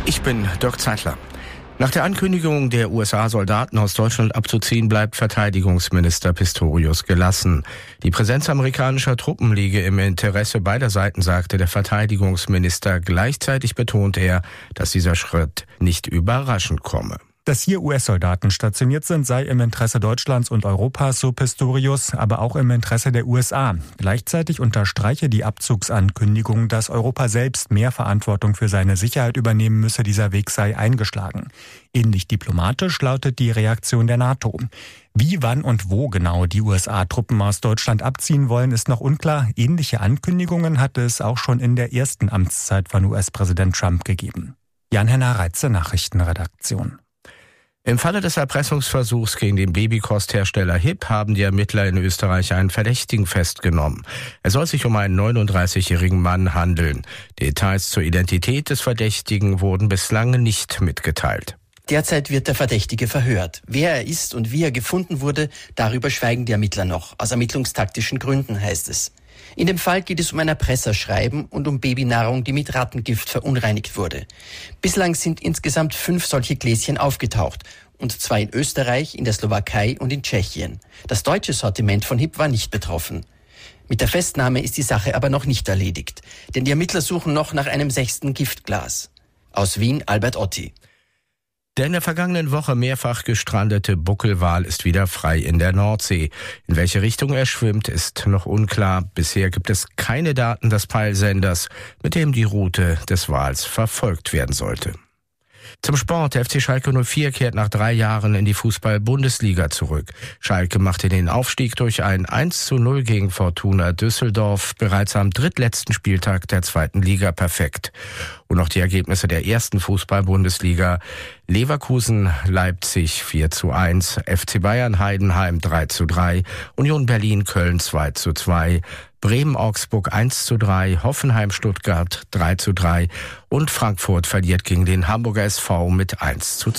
Ich bin Dirk Zeitler. Nach der Ankündigung der USA, Soldaten aus Deutschland abzuziehen, bleibt Verteidigungsminister Pistorius gelassen. Die Präsenz amerikanischer Truppen liege im Interesse beider Seiten, sagte der Verteidigungsminister. Gleichzeitig betont er, dass dieser Schritt nicht überraschend komme. Dass hier US-Soldaten stationiert sind, sei im Interesse Deutschlands und Europas, so Pistorius, aber auch im Interesse der USA. Gleichzeitig unterstreiche die Abzugsankündigung, dass Europa selbst mehr Verantwortung für seine Sicherheit übernehmen müsse. Dieser Weg sei eingeschlagen. Ähnlich diplomatisch lautet die Reaktion der NATO. Wie, wann und wo genau die USA Truppen aus Deutschland abziehen wollen, ist noch unklar. Ähnliche Ankündigungen hatte es auch schon in der ersten Amtszeit von US-Präsident Trump gegeben. Jan-Henner Reitze, Nachrichtenredaktion. Im Falle des Erpressungsversuchs gegen den Babykosthersteller HIP haben die Ermittler in Österreich einen Verdächtigen festgenommen. Es soll sich um einen 39-jährigen Mann handeln. Details zur Identität des Verdächtigen wurden bislang nicht mitgeteilt. Derzeit wird der Verdächtige verhört. Wer er ist und wie er gefunden wurde, darüber schweigen die Ermittler noch. Aus ermittlungstaktischen Gründen, heißt es. In dem Fall geht es um ein Erpresserschreiben und um Babynahrung, die mit Rattengift verunreinigt wurde. Bislang sind insgesamt 5 solche Gläschen aufgetaucht. Und 2 in Österreich, in der Slowakei und in Tschechien. Das deutsche Sortiment von HIP war nicht betroffen. Mit der Festnahme ist die Sache aber noch nicht erledigt. Denn die Ermittler suchen noch nach einem 6. Giftglas. Aus Wien, Albert Otti. Der in der vergangenen Woche mehrfach gestrandete Buckelwal ist wieder frei in der Nordsee. In welche Richtung er schwimmt, ist noch unklar. Bisher gibt es keine Daten des Peilsenders, mit dem die Route des Wals verfolgt werden sollte. Zum Sport. Der FC Schalke 04 kehrt nach 3 Jahren in die Fußball-Bundesliga zurück. Schalke machte den Aufstieg durch ein 1:0 gegen Fortuna Düsseldorf bereits am drittletzten Spieltag der 2. Liga perfekt. Und noch die Ergebnisse der ersten Fußball-Bundesliga. Leverkusen, Leipzig 4:1, FC Bayern Heidenheim 3:3, Union Berlin Köln 2:2, Bremen Augsburg 1:3, Hoffenheim Stuttgart 3:3 und Frankfurt verliert gegen den Hamburger SV mit 1:2.